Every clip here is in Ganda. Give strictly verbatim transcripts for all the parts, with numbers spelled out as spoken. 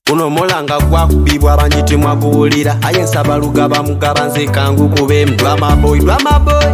Uno molanga gwa kubibwa banjiti mwakuwulira aye nsaba lugaba mugaba nze kangu kube mdwama boy dwama boy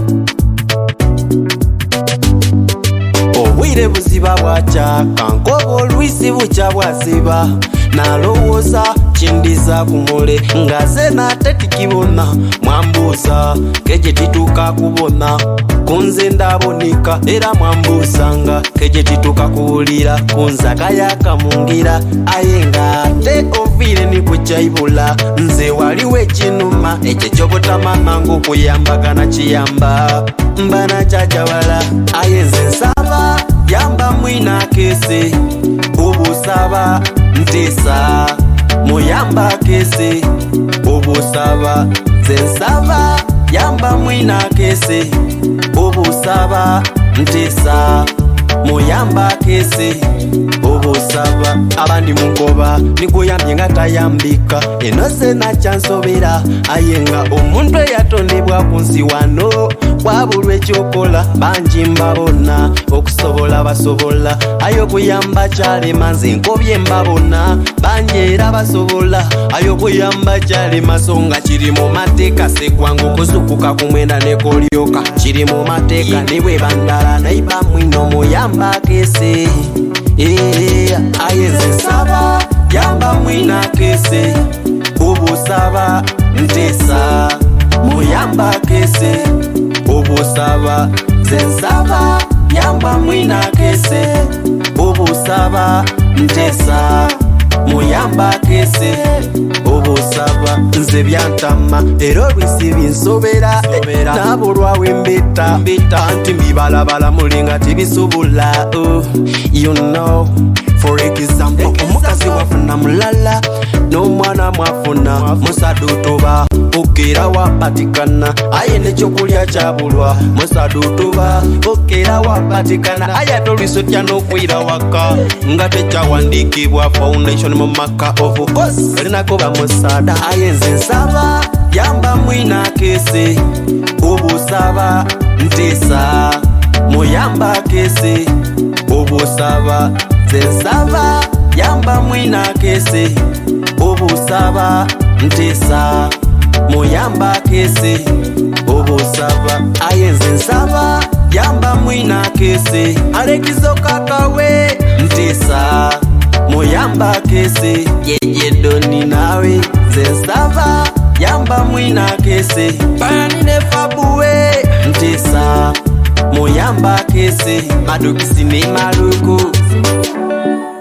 obwire buziba bwakyaka nkoba olwisi bukya bwasiba nalowooza kindiza kumule ngaze nate tikibona mwambuuza keje tituuka kubona kunze ndabonika era mwambuusanga keje tituuka kuwulira kunzaga yakamungira aye ngate oviire nikukyayibula nze waliwo ekinuma ekyo kyobutamama okuyambagana kiyamba mbana kyajawala aye nze nsaba yamba mwina kese obusaba ntesa muyamba kese obusaba zensaba yamba mwina kese obusaba ntesa muyamba kese obusaba abandi munkoba nikuyambye nga tayambika eno sena kyansobera ayenga omuntu eyatondebwa ku nsi wano wabulwa ekyokola bangi mbabona okusobola basobola aye okuyamba kyalema nze nkobye mbabona bangi era basobola aye okuyamba kyalema songa kiri mu mateeka segwangu okuzukuka ku mwenda nekolyoka kiri mu mateeka nibwe bandala naiba mwino muyamba kese aye nze nsaba yamba mwina kese obusaba ntesa muyamba kese obusaba zensaba yamba mwina kese obusaba ntesa muyamba kese obusaba nze byantama era olwisi binsobera nabulwawe mbita nti mbibalabala mulinga tibisobula you know for example omukazi wafuna mulala n'omwana mwafuna musadutuba okera wapatikana aye nekyokulya kyabulwa musadutuba okera wapatikana aye atolwisotya n'okwira waka nga tekyawandikibwa foundation mu maka of course linako bamusada aye nze nsaba yamba mwina kese obusaba ntesa muyamba kese obusaba zensaba yamba mwina kese obusaba ntesa muyamba kese obusaba aye nze nsaba yamba mwina kese alekizoka kawe ntesa muyamba kese yejedoni nawe zensaba yamba mwina kese bani nefabuwe ntesa muyamba kese madukisi ne maluku